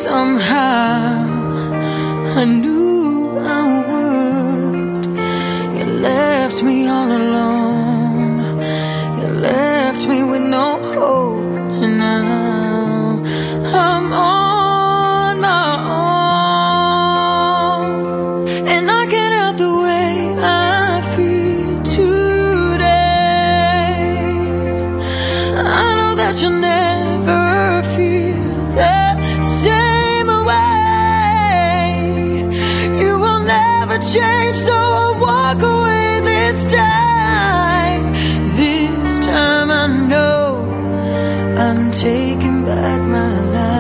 Somehow I knew I would. You left me all alone. You left me with no hope. And now I'm on my own, and I can't help the way I feel today. I know that you'll never feel the same way. You will never change, so I'll walk away this time. This time I know I'm taking back my life.